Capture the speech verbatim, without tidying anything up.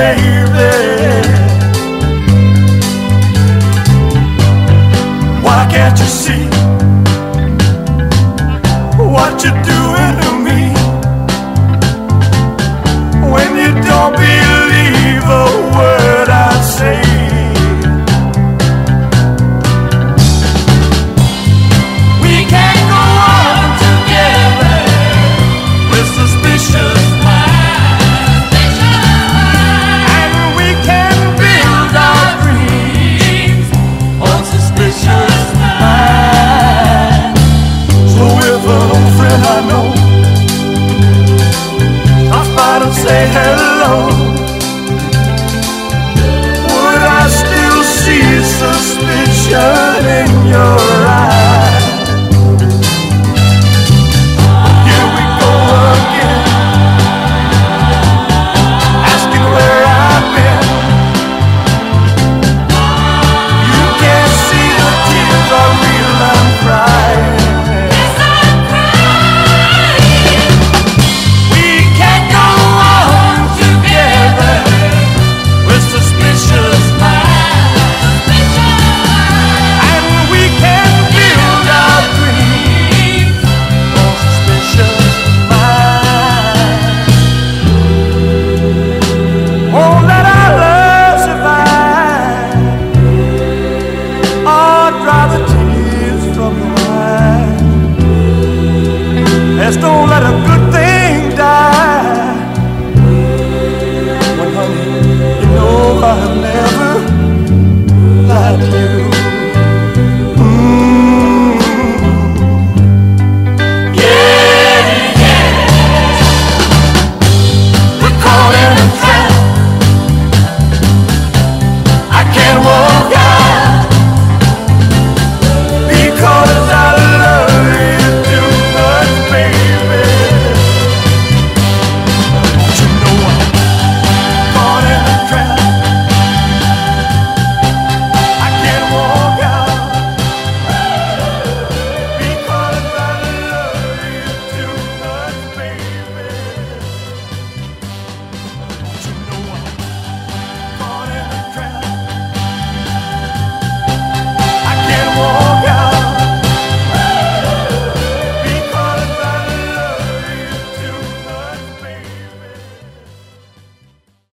baby. Why can't you see what you're doing to me? When you don't believe a word I say. We can't go on together with suspicious minds, and we can build our dreams on suspicious minds. So if an old friend I know stops by to say hello, would I still see suspicion in your